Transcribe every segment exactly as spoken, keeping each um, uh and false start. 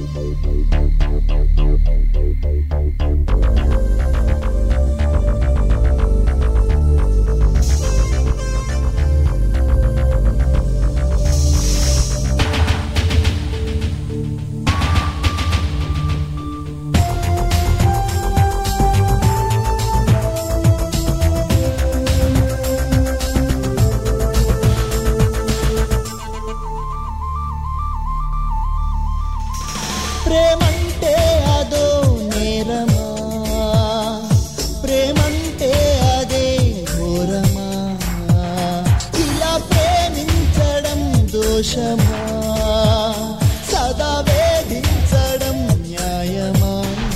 ప్రేమంటే అదో నేరమా, ప్రేమంటే అదే ఘోరమా, ఇలా ప్రేమించడం దోషమా, సదా వేధించడం న్యాయమా,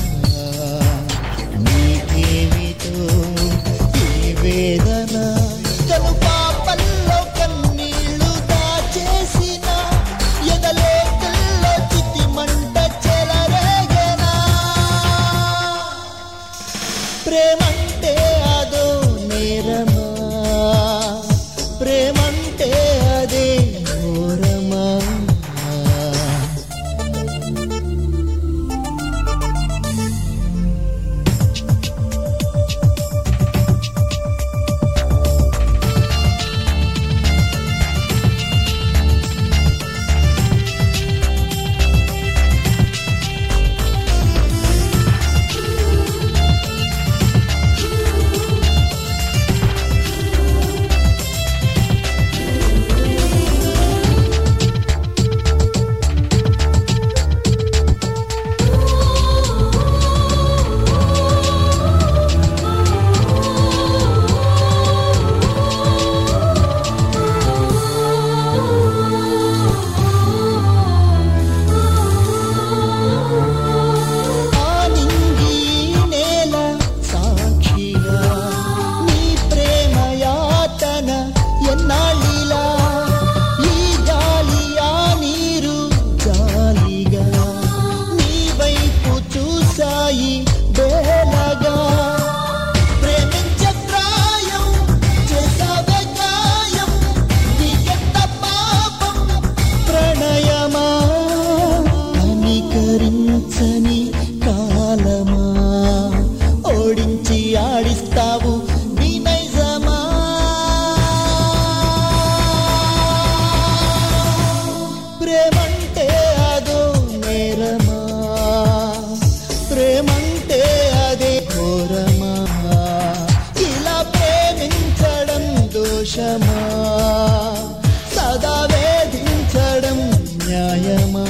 నీకేమిటో ఈ వేదన కనుపాపల్లో కన్నీళ్లు దాచేసిన ఎదలోకల్లో చితిమంట చెలరేగెనా. ప్రేమంటే అదో నేరమా, ప్రేమంటే అదే ఘోరమా. కనికరించని కాలమా, ఓడించి ఆడిస్తావు నీ నైజమా. ప్రేమంటే అదో నేరమా, ప్రేమంటే అదే ఘోరమా, ఇలా ప్రేమించడం దోషమా, సదా వేధించడం న్యాయమా.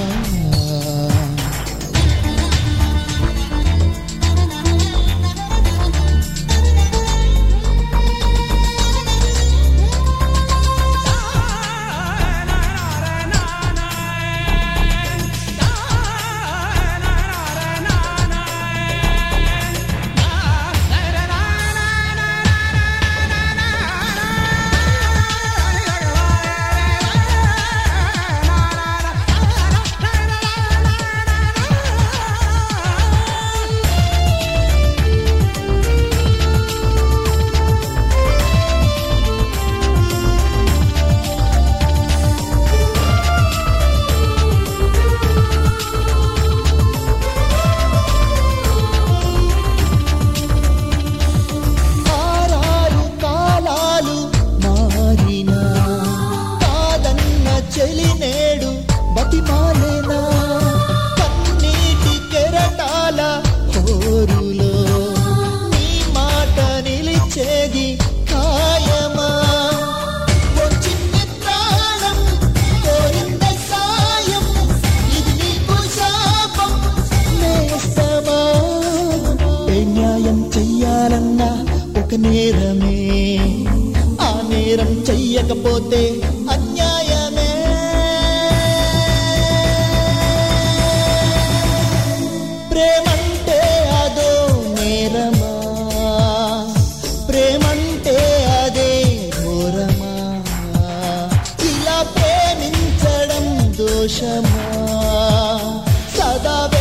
చెలి నేడు బతిమాలేనా, కన్నీటి కెరటాల హోరులో నీ మాట నిలిచేది ఖాయమా. వచ్చింది ప్రాణం కోరింది సాయం, ఇది నీకు శాపం నేస్తమా. న్యాయం చెయ్యాలన్నా ఒక నేరమే, ఆ నేరం చెయ్యకపోతే అన్యాయమే. ప్రేమంటే అదో నేరమా, ప్రేమంటే అదే ఘోరమా, ఇలా ప్రేమించడం దోషమా, సదా